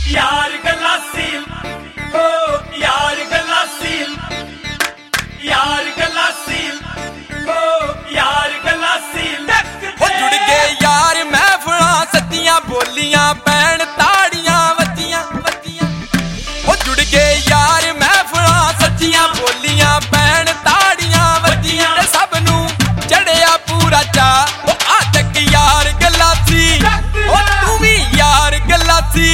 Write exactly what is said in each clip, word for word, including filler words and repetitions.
यार गलासील हो यार गलासील यार गलासील हो यार गलासील हो जुड़ गए यार महफिलां सच्चियां बोलियां पैण ताड़ियां वज्जियां वज्जियां हो जुड़ गए यार महफिलां सच्चियां बोलियां पैण ताड़ियां वज्जियां ते सब नूं चढ़िया पूरा चा ओ आ तक यार गलासी ओ तू भी यार गलासी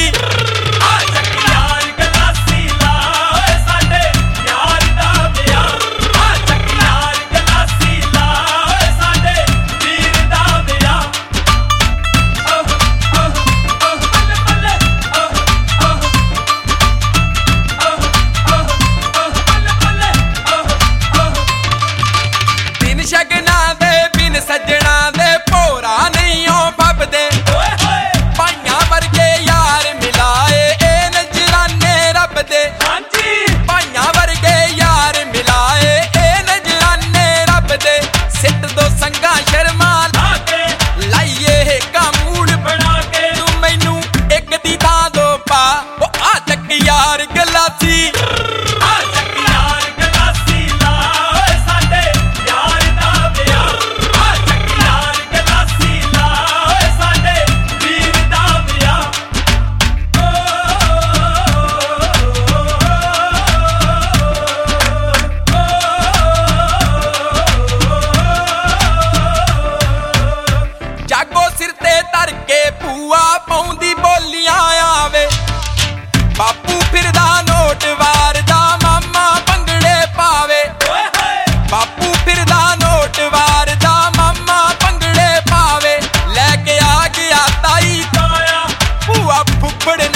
शगना दे बिन सजना दे भोरा नहीं हो फबदे भाइयां वर्गे यार मिलाए ए नजराने रब दे भाइयां वर्गे यार मिलाए ए नजराने रब दे सिट दो संगा शर्मा लाइए हेका मूड बना के तू मैनू एक दी थां दो पा ओ आ चक यार गलासी जागो सिर ते धर के भूआ पाउंदी बोलियां आवे बापू फिरदा नोट वारदा मामा भंगड़े पावे बापू फिरदा नोट वारदा मामा भंगड़े पावे लेके आ गया ताई ताया भूआ फुफड़